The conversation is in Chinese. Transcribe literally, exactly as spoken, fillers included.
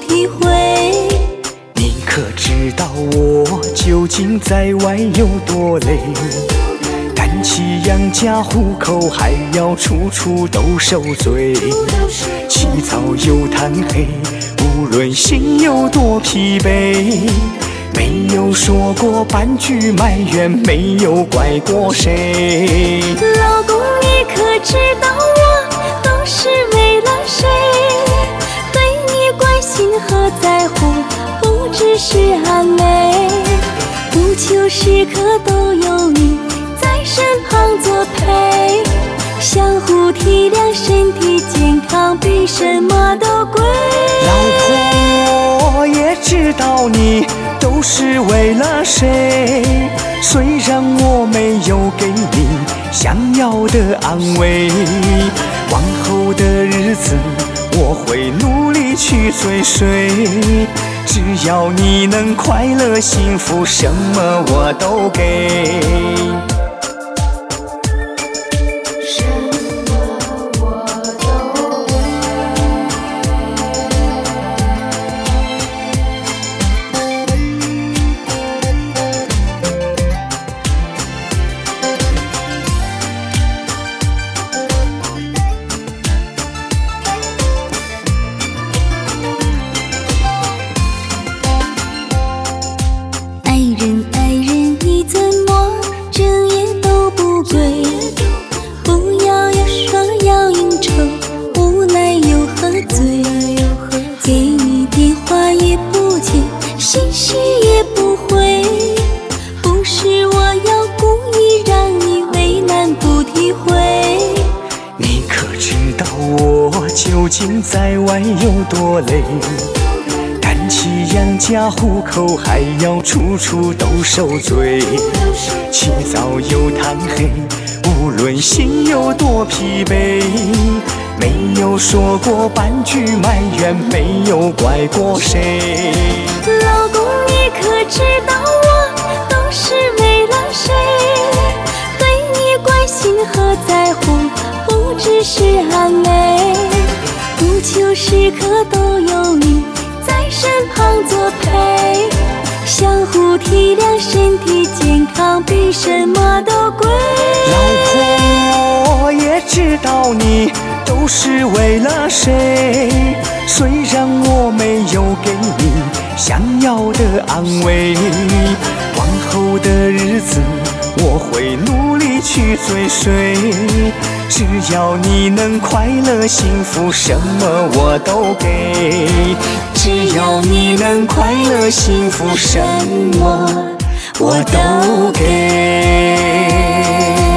体会。 你可知道我究竟在外有多累？担起养家糊口，还要处处都受罪。起早又贪黑，无论心有多疲惫，没有说过半句埋怨，没有怪过谁。 老公，你可知道我都是为了谁？对你关心和在乎，不只是安慰，不求时刻都有你在身旁作陪，相互体谅，身体健康比什么都贵。 老婆，我也知道你都是为了谁，虽然我没有给你想要的安慰，往后的日子我会努力去追随，只要你能快乐幸福，什么我都给。 给你电话也不接，信息也不回，不是我要故意让你为难不体会。 你可知道我究竟在外有多累？担起养家糊口，还要处处都受罪。起早又贪黑，无论心有多疲惫，没有说过半句埋怨，没有怪过谁。 老公，你可知道我都是为了谁？对你关心和在乎，不只是安慰，不求时刻都有你在身旁作陪，相互体谅，身体健康比什么都贵。 老婆，我也知道你都是为了谁，虽然我没有给你想要的安慰，往后的日子我会努力去追随，只要你能快乐幸福，什么我都给。只要你能快乐幸福，什么我都给。